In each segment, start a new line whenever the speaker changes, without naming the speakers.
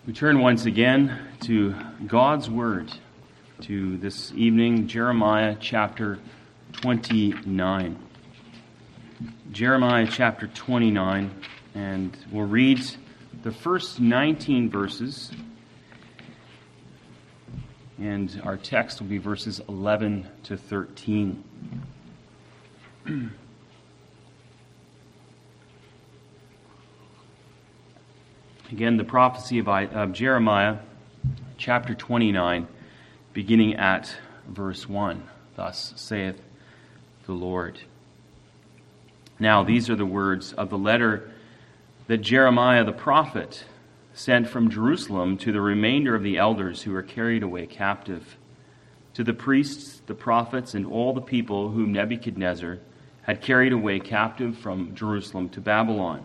We turn once again to God's Word, to this evening, Jeremiah chapter 29. Jeremiah chapter 29, and we'll read the first 19 verses, and our text will be verses 11 to 13. Again, the prophecy of Jeremiah, chapter 29, beginning at verse 1. Thus saith the Lord. Now, these are the words of the letter that Jeremiah the prophet sent from Jerusalem to the remainder of the elders who were carried away captive, to the priests, the prophets, and all the people whom Nebuchadnezzar had carried away captive from Jerusalem to Babylon.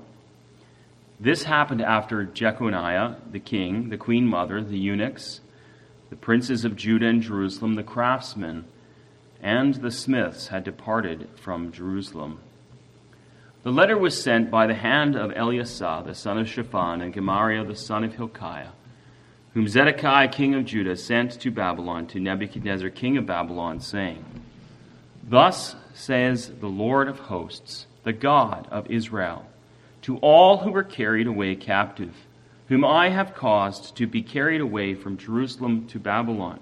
This happened after Jeconiah, the king, the queen mother, the eunuchs, the princes of Judah and Jerusalem, the craftsmen, and the smiths had departed from Jerusalem. The letter was sent by the hand of Eliasah, the son of Shaphan, and Gemariah, the son of Hilkiah, whom Zedekiah, king of Judah, sent to Babylon, to Nebuchadnezzar, king of Babylon, saying, Thus says the Lord of hosts, the God of Israel, to all who were carried away captive, whom I have caused to be carried away from Jerusalem to Babylon.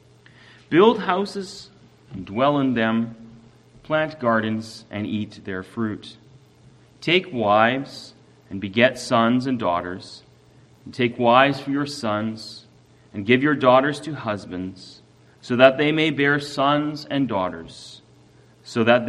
Build houses and dwell in them, plant gardens and eat their fruit. Take wives and beget sons and daughters, and take wives for your sons, and give your daughters to husbands, so that they may bear sons and daughters, so that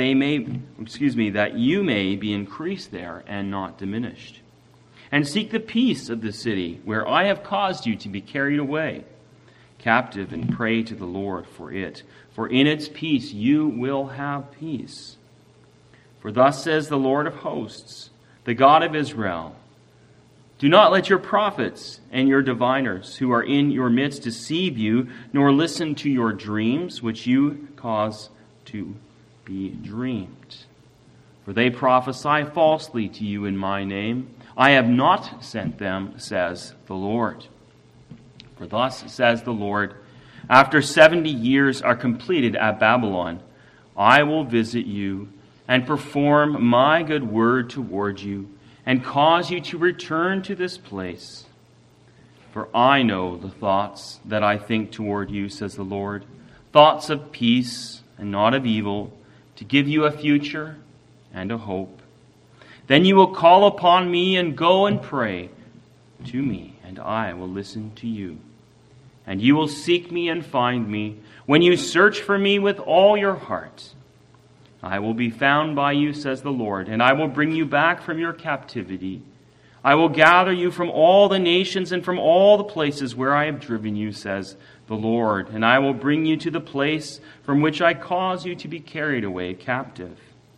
that you may be increased there and not diminished. And seek the peace of the city where I have caused you to be carried away captive, and pray to the Lord for it. For in its peace you will have peace. For thus says the Lord of hosts, the God of Israel, do not let your prophets and your diviners who are in your midst deceive you, nor listen to your dreams, which you cause to be dreamed. For they prophesy falsely to you in my name. I have not sent them, says the Lord. For thus says the Lord, after 70 years are completed at Babylon, I will visit you and perform my good word toward you, and cause you to return to this place. For I know the thoughts that I think toward you, says the Lord, thoughts of peace and not of evil, to give you a future and a hope. Then you will call upon me and go and pray to me, and I will listen to you. And you will seek me and find me when you search for me with all your heart. I will be found by you, says the Lord, and I will bring you back from your captivity. I will gather you from all the nations and from all the places where I have driven you, says the Lord, and I will bring you to the place from which I cause you to be carried away captive.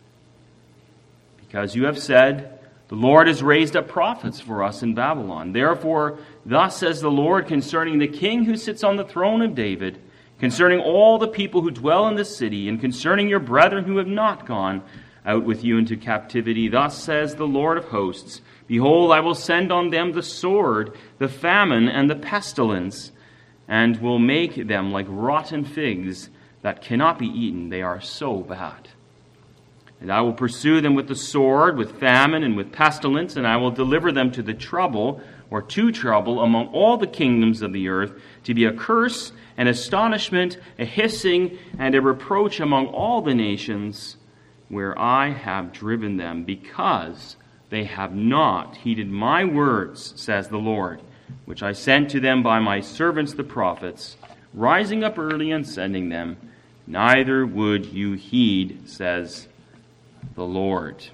Because you have said, the Lord has raised up prophets for us in Babylon. Therefore, thus says the Lord concerning the king who sits on the throne of David, concerning all the people who dwell in the city, and concerning your brethren who have not gone out with you into captivity, thus says the Lord of hosts, behold, I will send on them the sword, the famine, and the pestilence, and will make them like rotten figs that cannot be eaten. They are so bad. And I will pursue them with the sword, with famine, and with pestilence, and I will deliver them to the trouble, or to trouble, among all the kingdoms of the earth, to be a curse, an astonishment, a hissing, and a reproach among all the nations where I have driven them, because they have not heeded my words, says the Lord, which I sent to them by my servants the prophets, rising up early and sending them. Neither would you heed, says the Lord.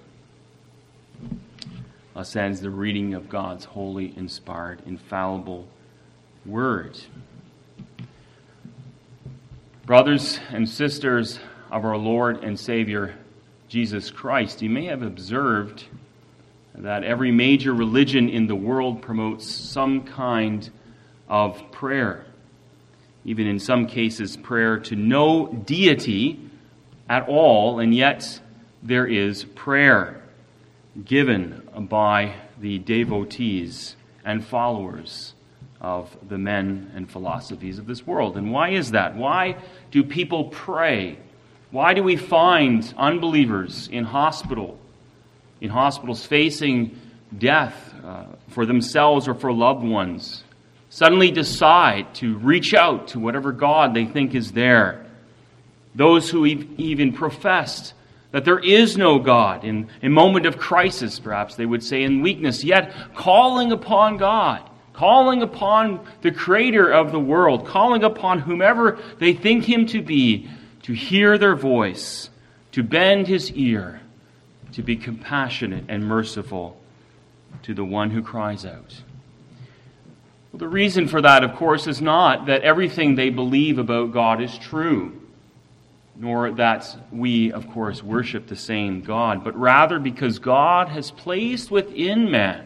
Thus ends the reading of God's holy, inspired, infallible word. Brothers and sisters of our Lord and Savior, Jesus Christ, you may have observed that every major religion in the world promotes some kind of prayer. Even in some cases, prayer to no deity at all, and yet there is prayer given by the devotees and followers of the men and philosophies of this world. And why is that? Why do people pray? Why do we find unbelievers in hospitals facing death for themselves or for loved ones, suddenly decide to reach out to whatever God they think is there? Those who even professed that there is no God in a moment of crisis, perhaps they would say in weakness, yet calling upon God, calling upon the Creator of the world, calling upon whomever they think Him to be, to hear their voice, to bend His ear, to be compassionate and merciful to the one who cries out. Well, the reason for that, of course, is not that everything they believe about God is true, nor that we, of course, worship the same God, but rather because God has placed within man,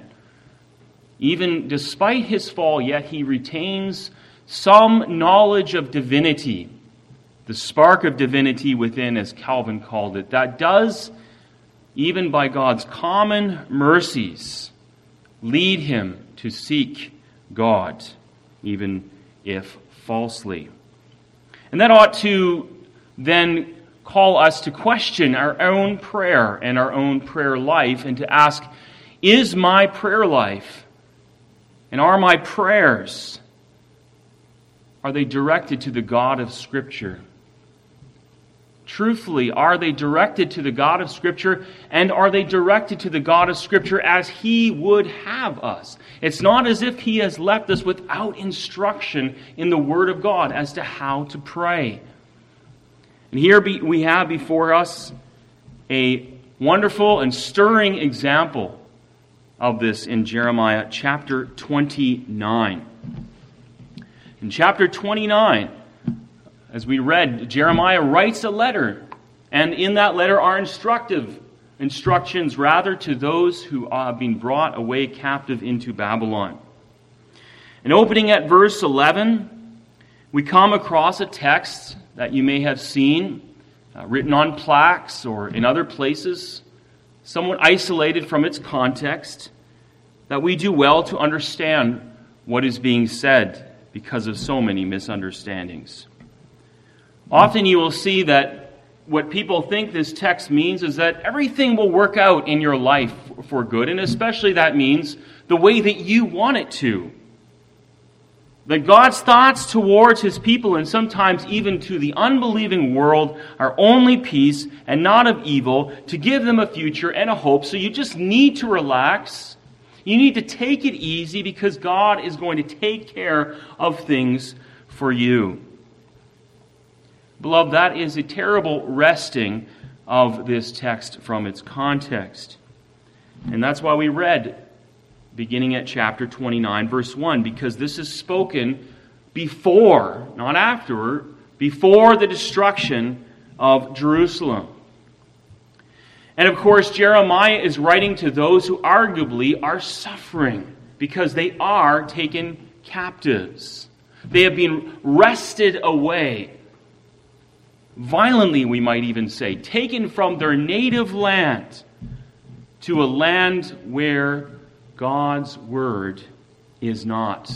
even despite his fall, yet he retains some knowledge of divinity, the spark of divinity within, as Calvin called it, that does, even by God's common mercies, lead him to seek God, even if falsely. And that ought to then call us to question our own prayer and our own prayer life and to ask, is my prayer life and are my prayers, are they directed to the God of Scripture? Truthfully, are they directed to the God of Scripture, and are they directed to the God of Scripture as He would have us? It's not as if He has left us without instruction in the Word of God as to how to pray. And here we have before us a wonderful and stirring example of this in Jeremiah chapter 29. In chapter 29, as we read, Jeremiah writes a letter, and in that letter are instructions rather to those who have been brought away captive into Babylon. And opening at verse 11, we come across a text that you may have seen written on plaques or in other places, somewhat isolated from its context, that we do well to understand what is being said because of so many misunderstandings. Often you will see that what people think this text means is that everything will work out in your life for good, and especially that means the way that you want it to. That God's thoughts towards His people, and sometimes even to the unbelieving world, are only peace and not of evil, to give them a future and a hope. So you just need to relax. You need to take it easy because God is going to take care of things for you. Beloved, that is a terrible wresting of this text from its context. And that's why we read beginning at chapter 29, verse 1, because this is spoken before, not afterward, before the destruction of Jerusalem. And of course, Jeremiah is writing to those who arguably are suffering because they are taken captives. They have been wrested away. Violently, we might even say, taken from their native land to a land where God's word is not.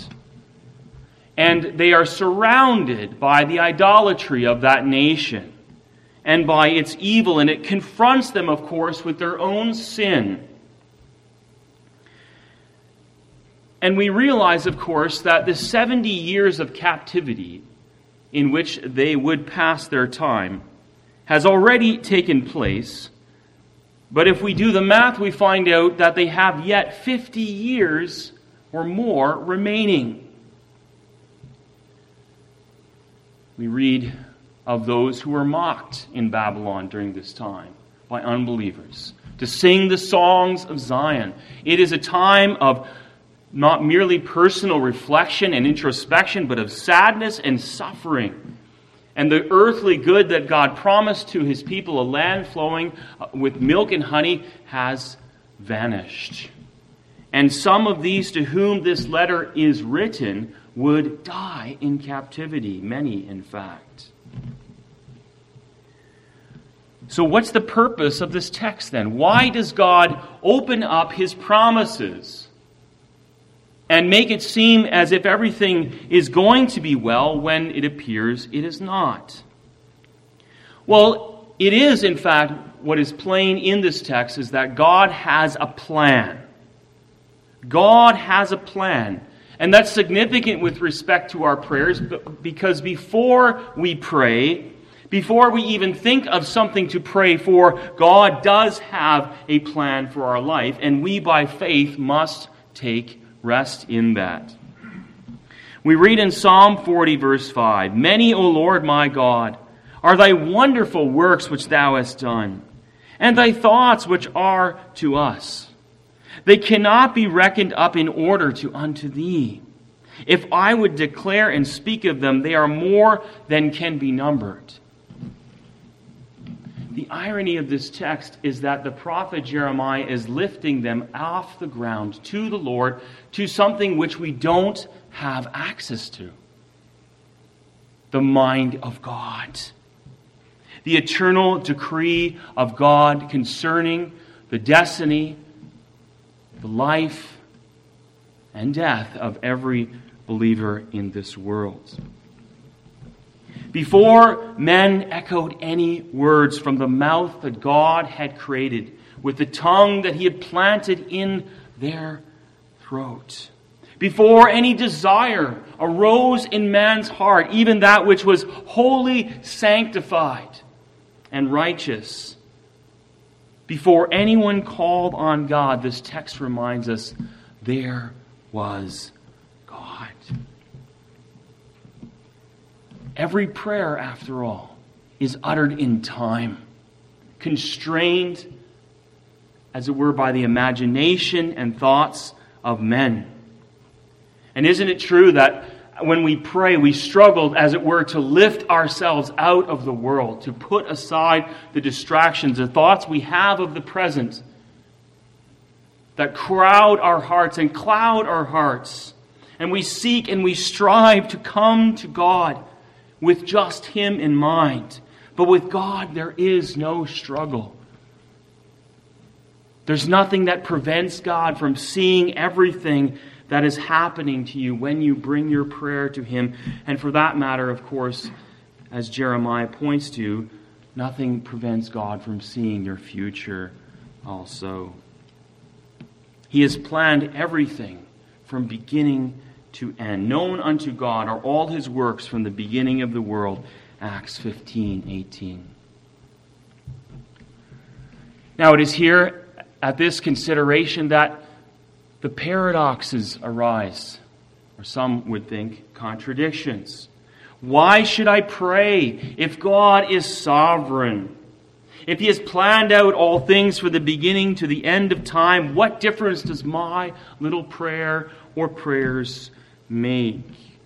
And they are surrounded by the idolatry of that nation and by its evil, and it confronts them, of course, with their own sin. And we realize, of course, that the 70 years of captivity in which they would pass their time has already taken place. But if we do the math, we find out that they have yet 50 years or more remaining. We read of those who were mocked in Babylon during this time by unbelievers to sing the songs of Zion. It is a time of not merely personal reflection and introspection, but of sadness and suffering. And the earthly good that God promised to His people, a land flowing with milk and honey, has vanished. And some of these to whom this letter is written would die in captivity, many in fact. So what's the purpose of this text then? Why does God open up His promises and make it seem as if everything is going to be well when it appears it is not. Well, it is, in fact, what is plain in this text is that God has a plan. God has a plan. And that's significant with respect to our prayers, because before we pray, before we even think of something to pray for, God does have a plan for our life, and we by faith must take rest in that. We read in Psalm 40, verse 5, "Many, O Lord my God, are thy wonderful works which thou hast done, and thy thoughts which are to us. They cannot be reckoned up in order unto thee. If I would declare and speak of them, they are more than can be numbered." The irony of this text is that the prophet Jeremiah is lifting them off the ground to the Lord, to something which we don't have access to. The mind of God. The eternal decree of God concerning the destiny, the life, and death of every believer in this world. Before men echoed any words from the mouth that God had created, with the tongue that He had planted in their throat, before any desire arose in man's heart, even that which was wholly sanctified and righteous, before anyone called on God, this text reminds us, there was God. Every prayer, after all, is uttered in time, constrained, as it were, by the imagination and thoughts of men. And isn't it true that when we pray, we struggle, as it were, to lift ourselves out of the world, to put aside the distractions, the thoughts we have of the present that crowd our hearts and cloud our hearts. And we seek and we strive to come to God with just Him in mind. But with God, there is no struggle. There's nothing that prevents God from seeing everything that is happening to you when you bring your prayer to Him. And for that matter, of course, as Jeremiah points to, nothing prevents God from seeing your future also. He has planned everything from beginning to end. Known unto God are all His works from the beginning of the world. Acts 15:18. Now it is here at this consideration that the paradoxes arise, or some would think contradictions. Why should I pray if God is sovereign? If He has planned out all things from the beginning to the end of time, what difference does my little prayer or prayers make?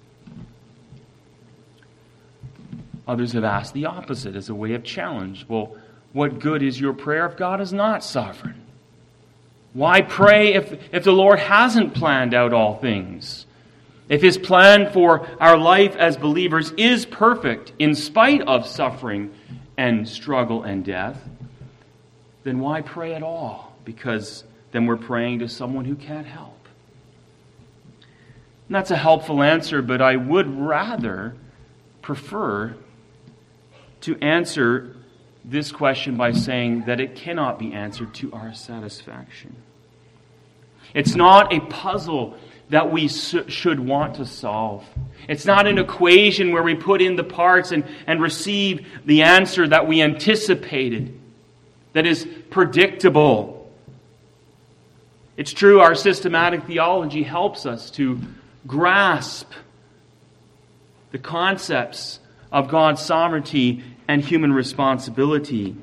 Others have asked the opposite as a way of challenge. Well, what good is your prayer if God is not sovereign? Why pray if the Lord hasn't planned out all things? If His plan for our life as believers is perfect in spite of suffering and struggle and death, then why pray at all? Because then we're praying to someone who can't help. And that's a helpful answer, but I would rather prefer to answer this question by saying that it cannot be answered to our satisfaction. It's not a puzzle that we should want to solve. It's not an equation where we put in the parts and receive the answer that we anticipated, that is predictable. It's true, our systematic theology helps us to grasp the concepts of God's sovereignty and human responsibility.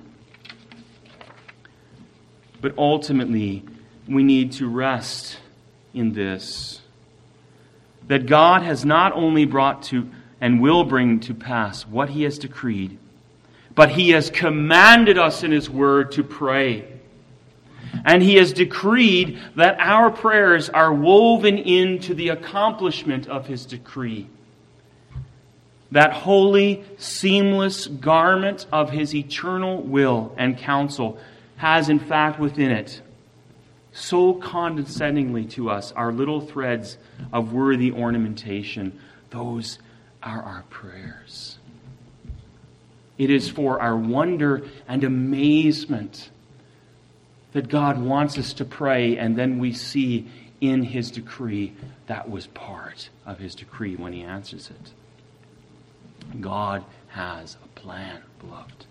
But ultimately, we need to rest in this, that God has not only brought to and will bring to pass what He has decreed, but He has commanded us in His Word to pray. And He has decreed that our prayers are woven into the accomplishment of His decree. That holy, seamless garment of His eternal will and counsel has in fact within it so condescendingly to us, our little threads of worthy ornamentation, those are our prayers. It is for our wonder and amazement that God wants us to pray, and then we see in His decree that was part of His decree when He answers it. God has a plan, beloved.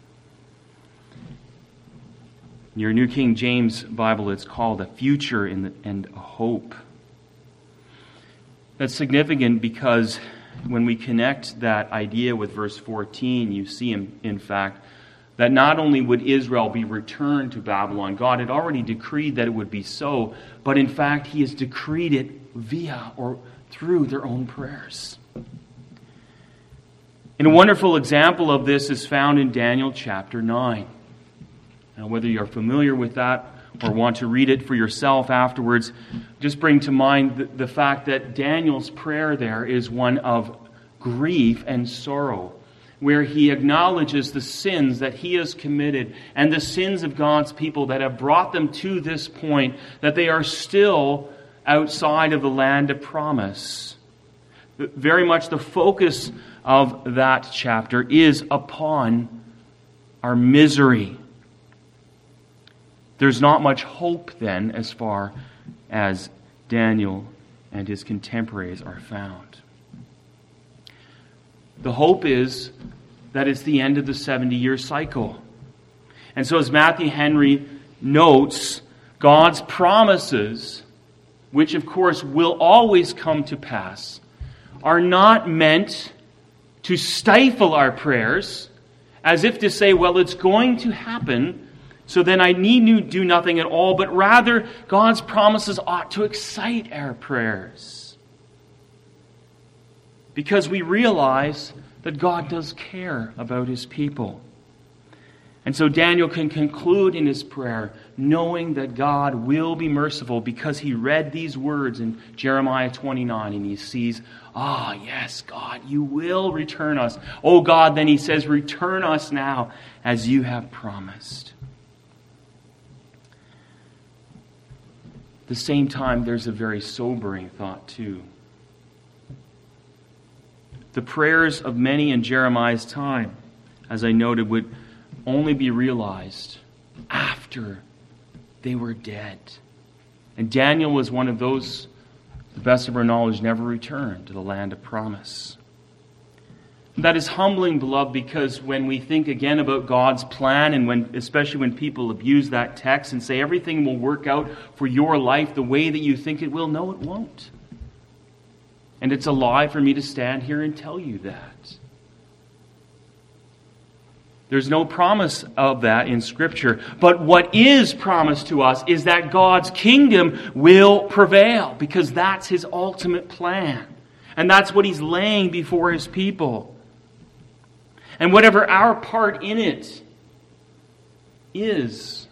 In your New King James Bible, it's called a future and a hope. That's significant because when we connect that idea with verse 14, you see, in fact, that not only would Israel be returned to Babylon, God had already decreed that it would be so, but in fact, He has decreed it via or through their own prayers. And a wonderful example of this is found in Daniel chapter 9. Now, whether you're familiar with that or want to read it for yourself afterwards, just bring to mind the fact that Daniel's prayer there is one of grief and sorrow, where he acknowledges the sins that he has committed and the sins of God's people that have brought them to this point, that they are still outside of the land of promise. Very much the focus of that chapter is upon our misery. There's not much hope then as far as Daniel and his contemporaries are found. The hope is that it's the end of the 70-year cycle. And so as Matthew Henry notes, God's promises, which of course will always come to pass, are not meant to stifle our prayers, as if to say, well, it's going to happen, so then I need to do nothing at all, but rather God's promises ought to excite our prayers. Because we realize that God does care about His people. And so Daniel can conclude in his prayer knowing that God will be merciful because he read these words in Jeremiah 29 and he sees, yes, God, you will return us. Oh God, then he says, return us now as you have promised. At the same time, there's a very sobering thought too. The prayers of many in Jeremiah's time, as I noted, would only be realized after they were dead. And Daniel was one of those, to the best of our knowledge, never returned to the land of promise. That is humbling, beloved, because when we think again about God's plan, and especially when people abuse that text and say everything will work out for your life the way that you think it will, no, it won't. And it's a lie for me to stand here and tell you that. There's no promise of that in Scripture. But what is promised to us is that God's kingdom will prevail, because that's His ultimate plan. And that's what He's laying before His people. And whatever our part in it is,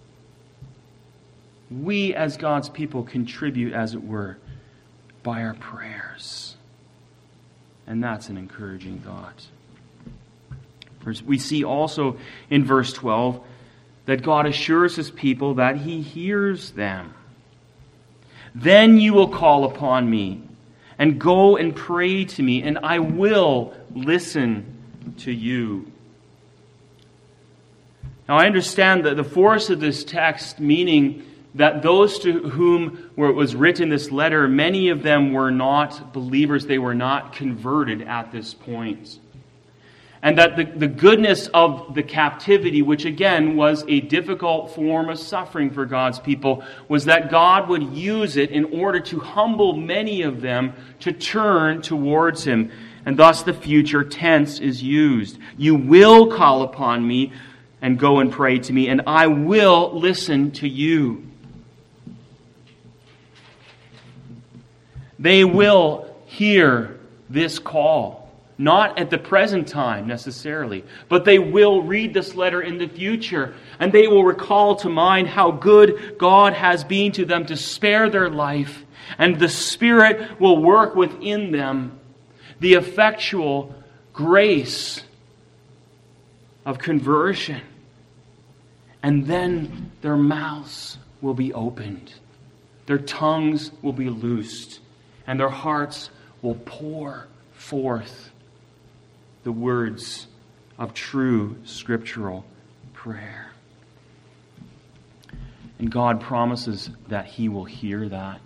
we as God's people contribute, as it were, by our prayers. And that's an encouraging thought. We see also in verse 12 that God assures His people that He hears them. Then you will call upon me and go and pray to me, and I will listen to you. Now I understand that the force of this text, meaning that those to whom it was written this letter, many of them were not believers, they were not converted at this point. And that the goodness of the captivity, which again was a difficult form of suffering for God's people, was that God would use it in order to humble many of them to turn towards Him. And thus the future tense is used. You will call upon me and go and pray to me, and I will listen to you. They will hear this call. Not at the present time necessarily, but they will read this letter in the future, and they will recall to mind how good God has been to them to spare their life, and the Spirit will work within them the effectual grace of conversion. And then their mouths will be opened. Their tongues will be loosed, and their hearts will pour forth the words of true scriptural prayer. And God promises that He will hear that.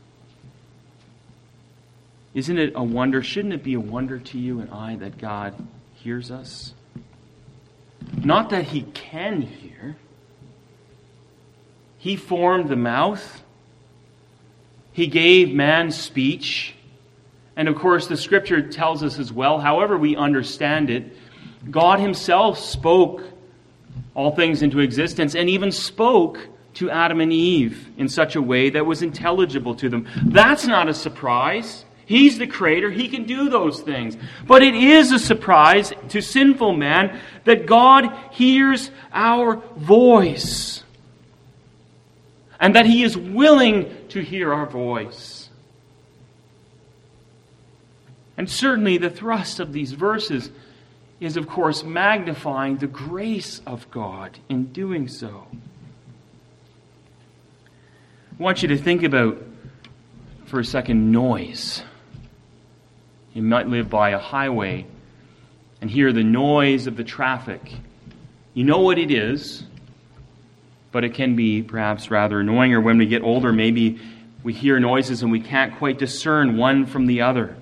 Isn't it a wonder? Shouldn't it be a wonder to you and I that God hears us? Not that He can hear. He formed the mouth. He gave man speech. And of course, the Scripture tells us as well, however we understand it, God Himself spoke all things into existence and even spoke to Adam and Eve in such a way that was intelligible to them. That's not a surprise. He's the Creator. He can do those things. But it is a surprise to sinful man that God hears our voice and that He is willing to hear our voice. And certainly the thrust of these verses is, of course, magnifying the grace of God in doing so. I want you to think about, for a second, noise. You might live by a highway and hear the noise of the traffic. You know what it is, but it can be perhaps rather annoying. Or when we get older, maybe we hear noises and we can't quite discern one from the other.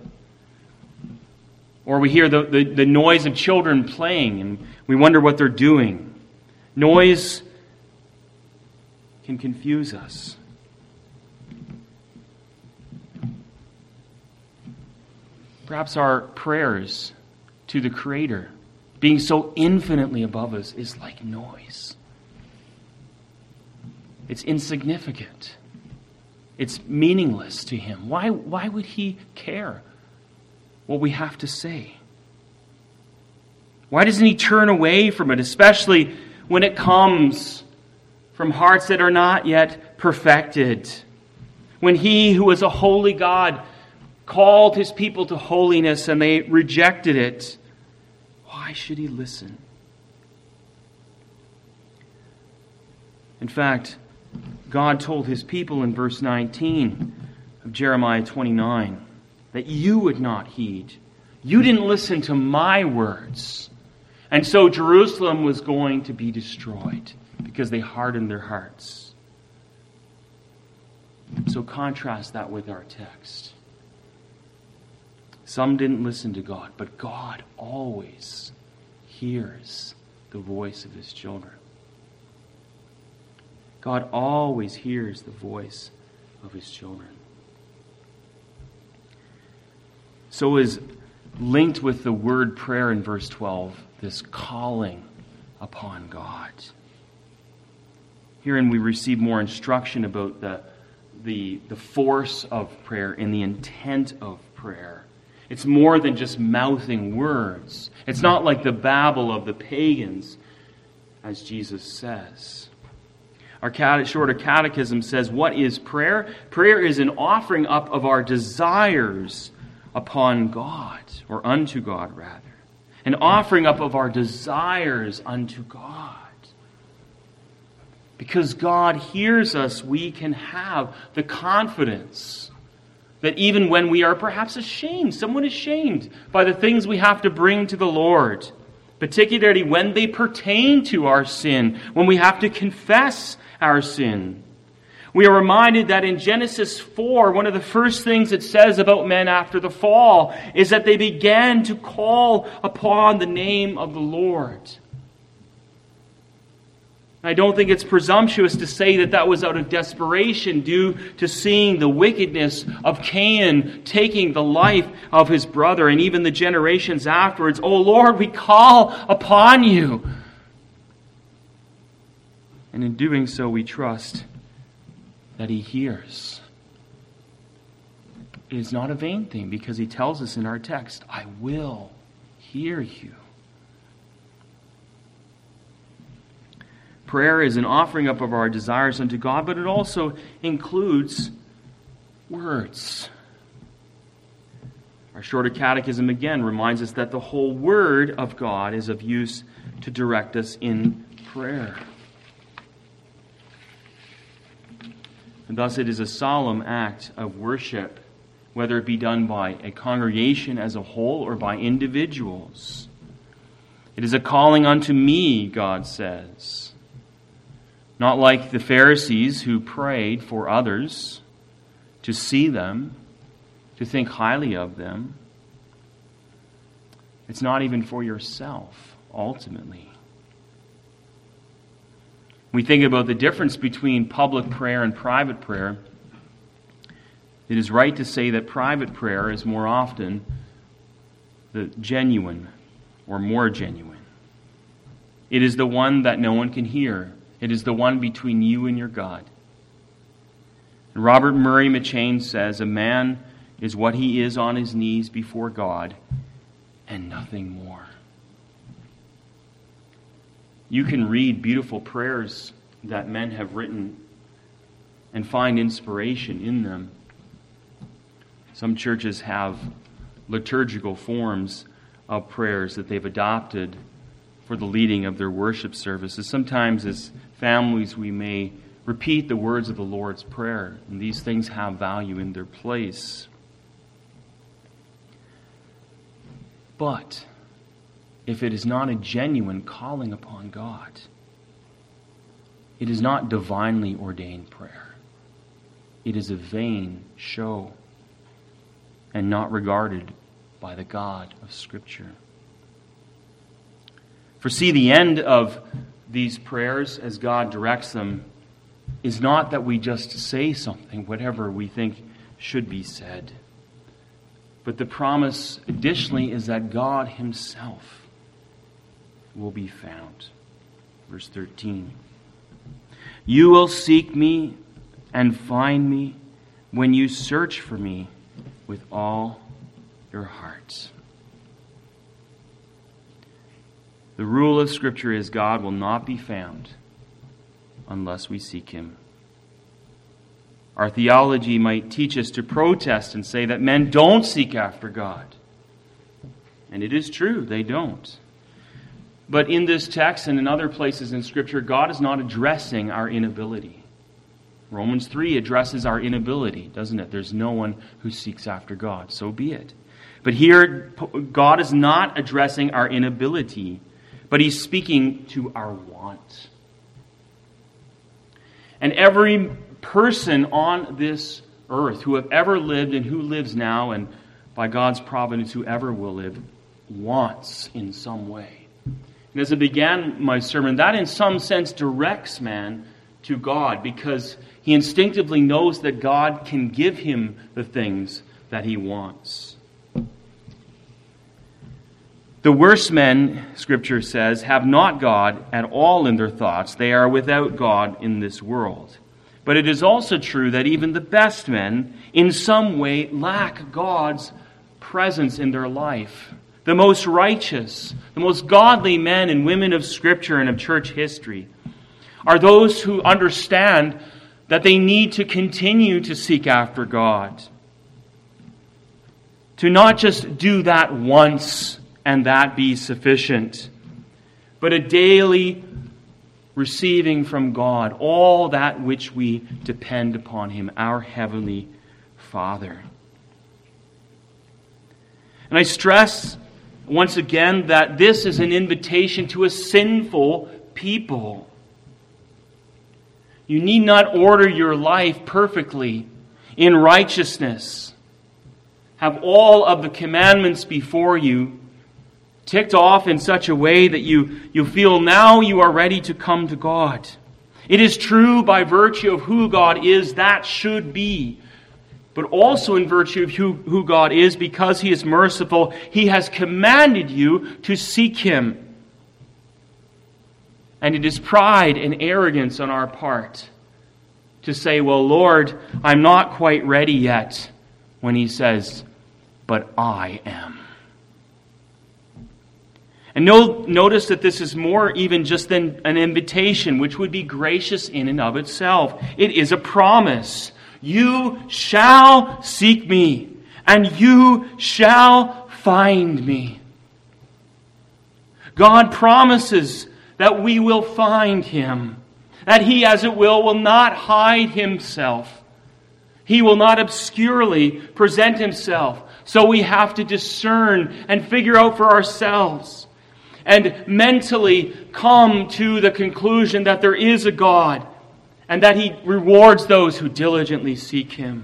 Or we hear the noise of children playing and we wonder what they're doing. Noise can confuse us. Perhaps our prayers to the Creator, being so infinitely above us, is like noise. It's insignificant. It's meaningless to Him. Why would He care what we have to say? Why doesn't He turn away from it, especially when it comes from hearts that are not yet perfected? When He, who is a holy God, called His people to holiness and they rejected it, why should He listen? In fact, God told His people in verse 19 of Jeremiah 29 that you would not heed. You didn't listen to my words. And so Jerusalem was going to be destroyed because they hardened their hearts. So contrast that with our text. Some didn't listen to God, but God always hears the voice of His children. God always hears the voice of His children. So is linked with the word prayer in verse 12, this calling upon God. Herein we receive more instruction about the force of prayer and the intent of prayer. It's more than just mouthing words. It's not like the babble of the pagans, as Jesus says. Our shorter catechism says, what is prayer? Prayer is an offering up of our desires upon God, or unto God rather. An offering up of our desires unto God. Because God hears us, we can have the confidence that even when we are perhaps ashamed, somewhat ashamed by the things we have to bring to the Lord, particularly when they pertain to our sin, when we have to confess our sin. We are reminded that in Genesis 4, one of the first things it says about men after the fall is that they began to call upon the name of the Lord. I don't think it's presumptuous to say that that was out of desperation due to seeing the wickedness of Cain taking the life of his brother and even the generations afterwards. Oh Lord, we call upon you. And in doing so, we trust that He hears. It is not a vain thing because He tells us in our text, I will hear you. Prayer is an offering up of our desires unto God, but it also includes words. Our shorter catechism again reminds us that the whole Word of God is of use to direct us in prayer. And thus it is a solemn act of worship, whether it be done by a congregation as a whole or by individuals. It is a calling unto me, God says. Not like the Pharisees who prayed for others to see them, to think highly of them. It's not even for yourself, ultimately. We think about the difference between public prayer and private prayer. It is right to say that private prayer is more often the genuine or more genuine. It is the one that no one can hear. It is the one between you and your God. And Robert Murray McCheyne says, a man is what he is on his knees before God and nothing more. You can read beautiful prayers that men have written and find inspiration in them. Some churches have liturgical forms of prayers that they've adopted for the leading of their worship services. Sometimes as families we may repeat the words of the Lord's Prayer, and these things have value in their place. But if it is not a genuine calling upon God, it is not divinely ordained prayer. It is a vain show and not regarded by the God of Scripture. For see, the end of these prayers, as God directs them, is not that we just say something, whatever we think should be said. But the promise additionally is that God Himself will be found. Verse 13. You will seek me and find me when you search for me with all your hearts. The rule of Scripture is God will not be found unless we seek Him. Our theology might teach us to protest and say that men don't seek after God. And it is true, they don't. But in this text and in other places in Scripture, God is not addressing our inability. Romans 3 addresses our inability, doesn't it? There's no one who seeks after God. So be it. But here, God is not addressing our inability, but He's speaking to our want. And every person on this earth who have ever lived and who lives now, and by God's providence who ever will live, wants in some way. And as I began my sermon, that in some sense directs man to God, because he instinctively knows that God can give him the things that he wants. The worst men, Scripture says, have not God at all in their thoughts. They are without God in this world. But it is also true that even the best men, in some way, lack God's presence in their life. The most righteous, the most godly men and women of Scripture and of church history are those who understand that they need to continue to seek after God. To not just do that once and that be sufficient, but a daily receiving from God all that which we depend upon Him, our Heavenly Father. And I stress once again that this is an invitation to a sinful people. You need not order your life perfectly in righteousness. Have all of the commandments before you ticked off in such a way that you feel now you are ready to come to God. It is true by virtue of who God is, that should be. But also in virtue of who God is, because He is merciful, He has commanded you to seek Him. And it is pride and arrogance on our part to say, well, Lord, I'm not quite ready yet, when He says, but I am. And notice that this is more even just than an invitation, which would be gracious in and of itself. It is a promise. You shall seek me, and you shall find me. God promises that we will find Him, that He, as it will not hide Himself. He will not obscurely present Himself. So we have to discern and figure out for ourselves and mentally come to the conclusion that there is a God and that He rewards those who diligently seek Him.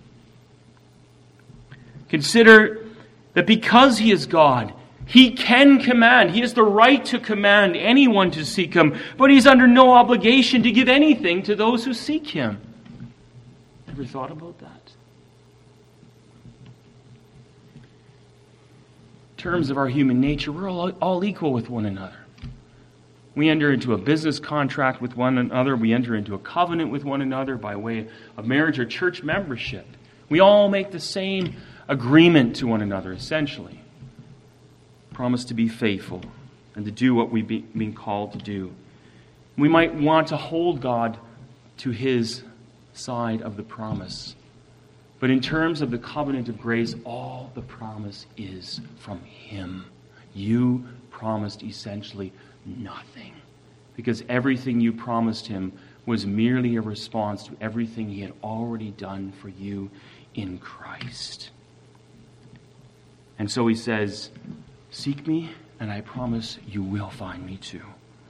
Consider that because He is God, He can command. He has the right to command anyone to seek Him, but He's under no obligation to give anything to those who seek Him. Ever thought about that? In terms of our human nature, we're all equal with one another. We enter into a business contract with one another. We enter into a covenant with one another by way of marriage or church membership. We all make the same agreement to one another, essentially. Promise to be faithful and to do what we've been called to do. We might want to hold God to His side of the promise. But in terms of the covenant of grace, all the promise is from Him. You promised essentially nothing, because everything you promised Him was merely a response to everything He had already done for you in Christ. And so He says, seek me, and I promise you will find me too.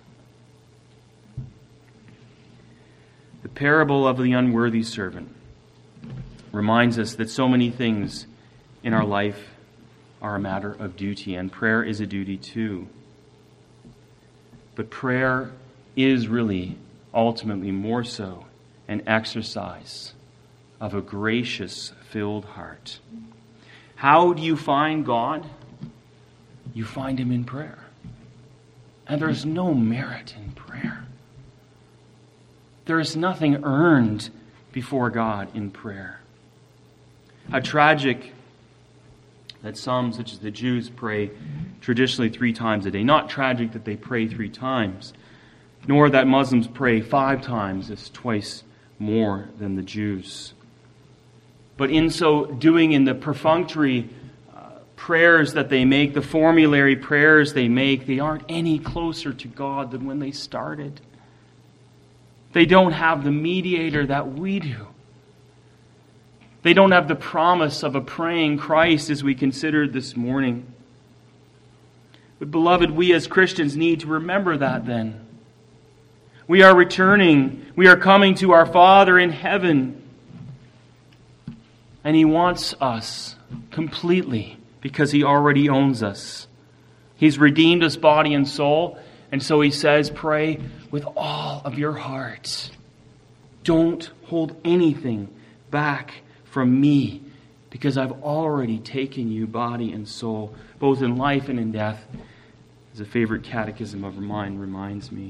The parable of the unworthy servant reminds us that so many things in our life are a matter of duty, and prayer is a duty too. But prayer is really, ultimately, more so an exercise of a gracious-filled heart. How do you find God? You find Him in prayer. And there's no merit in prayer. There is nothing earned before God in prayer. How tragic that some, such as the Jews, pray traditionally 3 times a day. Not tragic that they pray 3 times, nor that Muslims pray 5 times. It's twice more than the Jews. But in so doing, in the perfunctory prayers that they make, the formulary prayers they make, they aren't any closer to God than when they started. They don't have the mediator that we do. They don't have the promise of a praying Christ as we considered this morning. But beloved, we as Christians need to remember that then. We are returning. We are coming to our Father in heaven. And He wants us completely because He already owns us. He's redeemed us body and soul. And so He says, pray with all of your heart. Don't hold anything back from me, because I've already taken you body and soul, both in life and in death, as a favorite catechism of mine reminds me.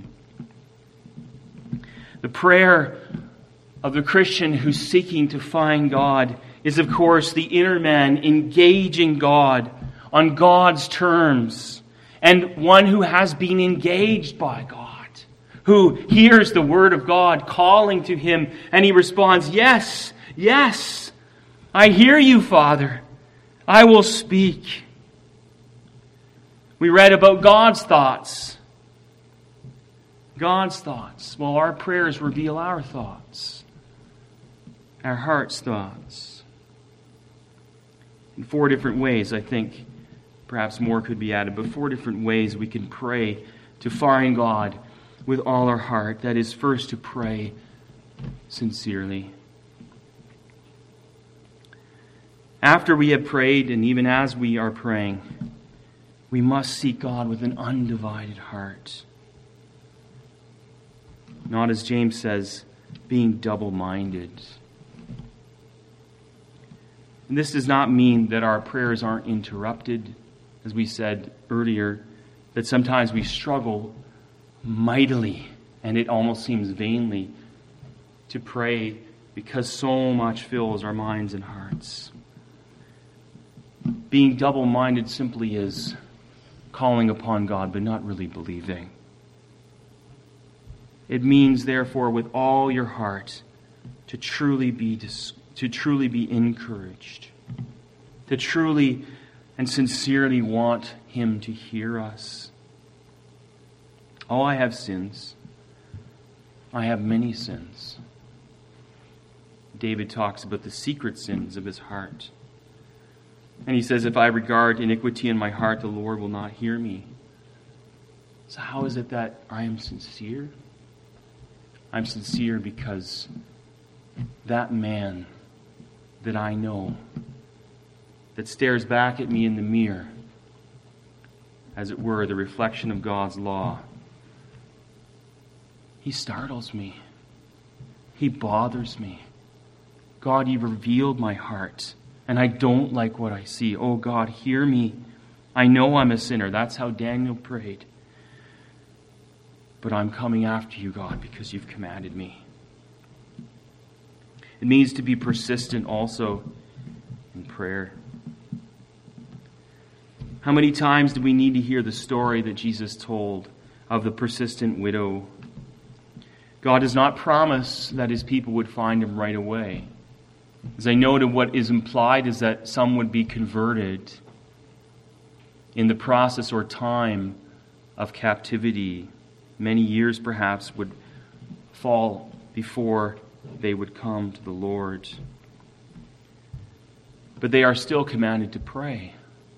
The prayer of the Christian who's seeking to find God is, of course, the inner man engaging God on God's terms, and one who has been engaged by God, who hears the word of God calling to him, and he responds, yes, yes, I hear you, Father. I will speak. We read about God's thoughts. God's thoughts. Well, our prayers reveal our thoughts. Our heart's thoughts. In 4 different ways, I think, perhaps more could be added, but 4 different ways we can pray to find God with all our heart. That is, first, to pray sincerely. After we have prayed, and even as we are praying, we must seek God with an undivided heart. Not, as James says, being double-minded. And this does not mean that our prayers aren't interrupted. As we said earlier, that sometimes we struggle mightily, and it almost seems vainly, to pray because so much fills our minds and hearts. Being double-minded simply is calling upon God but not really believing. It means, therefore, with all your heart to truly be encouraged, to truly and sincerely want Him to hear us. Oh, I have sins. I have many sins. David talks about the secret sins of his heart. And he says, if I regard iniquity in my heart, the Lord will not hear me. So how is it that I am sincere? I'm sincere because that man that I know, that stares back at me in the mirror, as it were, the reflection of God's law, he startles me. He bothers me. God, you've revealed my heart, and I don't like what I see. Oh God, hear me. I know I'm a sinner. That's how Daniel prayed. But I'm coming after you, God, because you've commanded me. It means to be persistent also in prayer. How many times do we need to hear the story that Jesus told of the persistent widow? God does not promise that his people would find him right away. As I noted, what is implied is that some would be converted in the process or time of captivity. Many years perhaps would fall before they would come to the Lord. But they are still commanded to pray.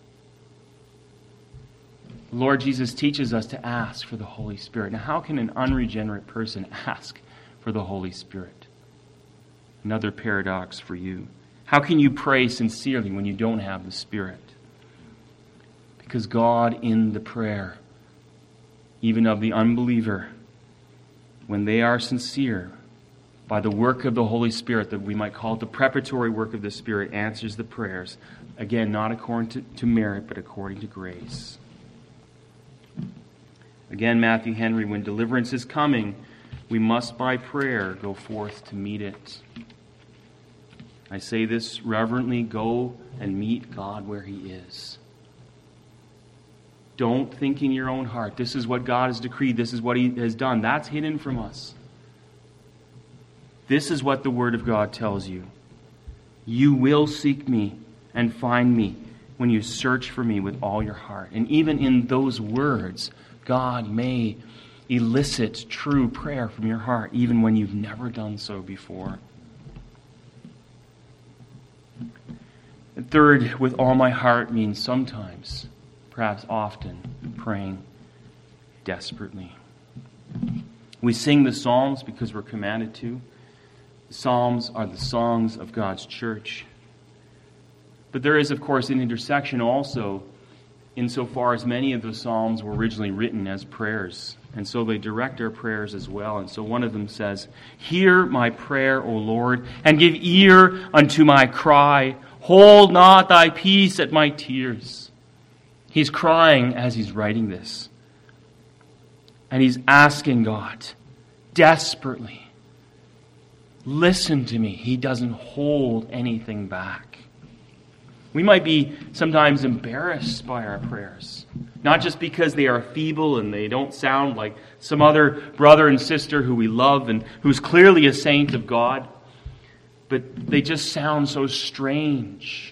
The Lord Jesus teaches us to ask for the Holy Spirit. Now, how can an unregenerate person ask for the Holy Spirit? Another paradox for you. How can you pray sincerely when you don't have the Spirit? Because God, in the prayer, even of the unbeliever, when they are sincere, by the work of the Holy Spirit, that we might call it the preparatory work of the Spirit, answers the prayers. Again, not according to merit, but according to grace. Again, Matthew Henry, when deliverance is coming, we must by prayer go forth to meet it. I say this reverently, go and meet God where he is. Don't think in your own heart, this is what God has decreed, this is what he has done. That's hidden from us. This is what the Word of God tells you. You will seek me and find me when you search for me with all your heart. And even in those words, God may elicit true prayer from your heart, even when you've never done so before. And third, with all my heart means sometimes, perhaps often, praying desperately. We sing the Psalms because we're commanded to. The Psalms are the songs of God's church. But there is, of course, an intersection also, insofar as many of the Psalms were originally written as prayers. And so they direct our prayers as well. And so one of them says, hear my prayer, O Lord, and give ear unto my cry. Hold not thy peace at my tears. He's crying as he's writing this. And he's asking God desperately, listen to me. He doesn't hold anything back. We might be sometimes embarrassed by our prayers, not just because they are feeble and they don't sound like some other brother and sister who we love and who's clearly a saint of God, but they just sound so strange.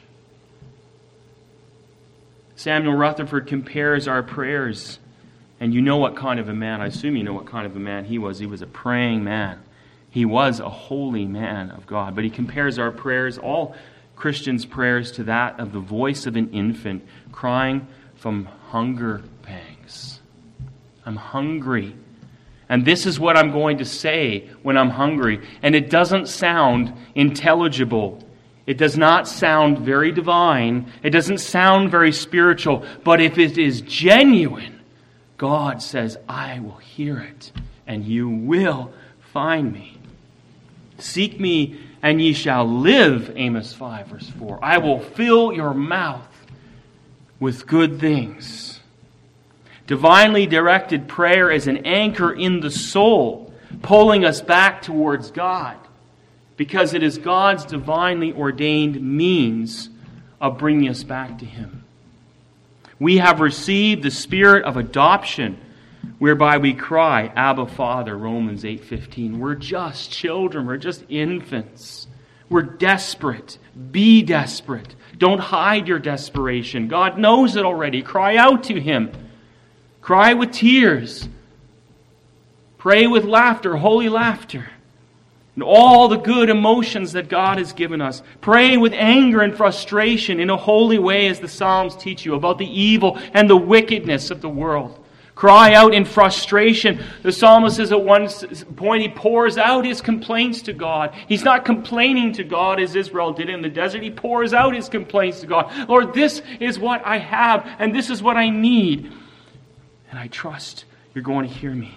Samuel Rutherford compares our prayers, and you know what kind of a man, I assume you know what kind of a man he was. He was a praying man. He was a holy man of God, but he compares our prayers, all Christians' prayers, to that of the voice of an infant crying from hunger pangs. I'm hungry. And this is what I'm going to say when I'm hungry. And it doesn't sound intelligible. It does not sound very divine. It doesn't sound very spiritual. But if it is genuine, God says, I will hear it, and you will find me. Seek me, and ye shall live, Amos 5, verse 4. I will fill your mouth with good things. Divinely directed prayer is an anchor in the soul, pulling us back towards God, because it is God's divinely ordained means of bringing us back to Him. We have received the spirit of adoption, whereby we cry, Abba, Father, Romans 8:15. We're just children. We're just infants. We're desperate. Be desperate. Don't hide your desperation. God knows it already. Cry out to Him. Cry with tears. Pray with laughter, holy laughter, and all the good emotions that God has given us. Pray with anger and frustration in a holy way, as the Psalms teach you, about the evil and the wickedness of the world. Cry out in frustration. The psalmist says at one point he pours out his complaints to God. He's not complaining to God as Israel did in the desert. He pours out his complaints to God. Lord, this is what I have, and this is what I need. And I trust you're going to hear me.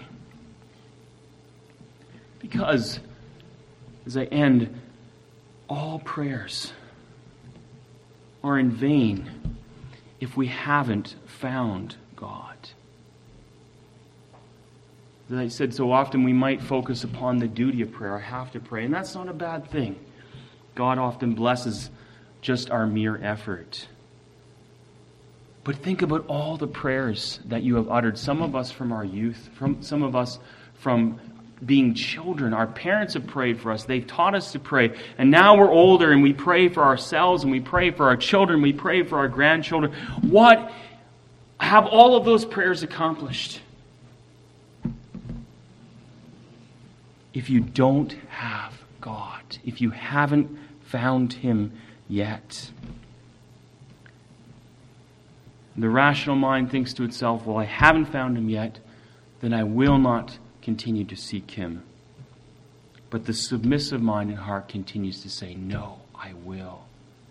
Because, as I end, all prayers are in vain if we haven't found God. As I said, so often we might focus upon the duty of prayer. I have to pray, and that's not a bad thing. God often blesses just our mere effort. But think about all the prayers that you have uttered. Some of us from our youth, some of us from being children. Our parents have prayed for us. They've taught us to pray. And now we're older and we pray for ourselves and we pray for our children. We pray for our grandchildren. What have all of those prayers accomplished? If you don't have God, if you haven't found Him yet. The rational mind thinks to itself, well, I haven't found Him yet, then I will not continue to seek Him. But the submissive mind and heart continues to say, no, I will.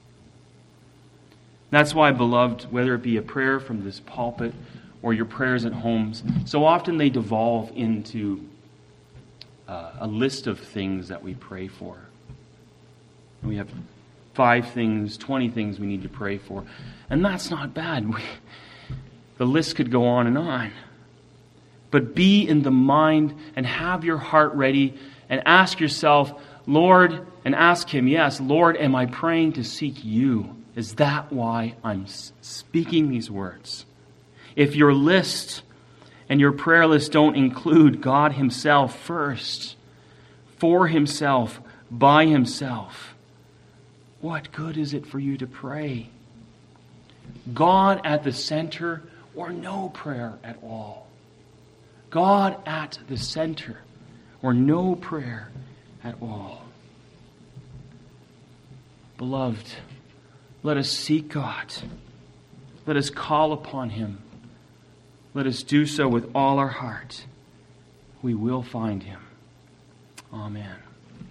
That's why, beloved, whether it be a prayer from this pulpit or your prayers at homes, so often they devolve into a list of things that we pray for. We have 5 things, 20 things we need to pray for. And that's not bad. The list could go on and on. But be in the mind and have your heart ready and ask yourself, Lord, and ask Him, yes, Lord, am I praying to seek You? Is that why I'm speaking these words? If your list and your prayer list don't include God Himself first, for Himself, by Himself, what good is it for you to pray? God at the center or no prayer at all. God at the center or no prayer at all. Beloved, let us seek God. Let us call upon Him. Let us do so with all our heart. We will find Him. Amen.